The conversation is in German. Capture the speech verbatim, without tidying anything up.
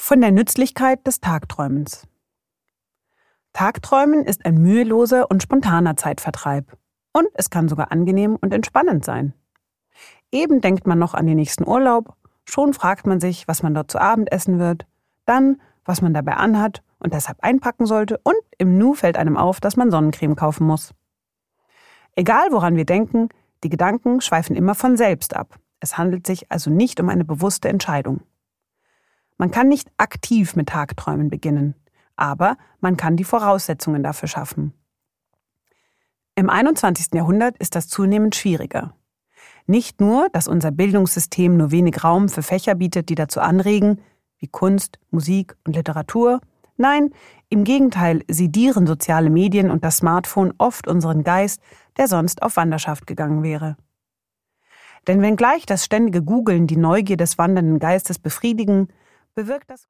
Von der Nützlichkeit des Tagträumens. Tagträumen ist ein müheloser und spontaner Zeitvertreib. Und es kann sogar angenehm und entspannend sein. Eben denkt man noch an den nächsten Urlaub, schon fragt man sich, was man dort zu Abend essen wird, dann, was man dabei anhat und deshalb einpacken sollte, und im Nu fällt einem auf, dass man Sonnencreme kaufen muss. Egal woran wir denken, die Gedanken schweifen immer von selbst ab. Es handelt sich also nicht um eine bewusste Entscheidung. Man kann nicht aktiv mit Tagträumen beginnen, aber man kann die Voraussetzungen dafür schaffen. Im einundzwanzigsten Jahrhundert ist das zunehmend schwieriger. Nicht nur, dass unser Bildungssystem nur wenig Raum für Fächer bietet, die dazu anregen, wie Kunst, Musik und Literatur. Nein, im Gegenteil sedieren soziale Medien und das Smartphone oft unseren Geist, der sonst auf Wanderschaft gegangen wäre. Denn wenngleich das ständige Googeln die Neugier des wandernden Geistes befriedigen, bewirkt das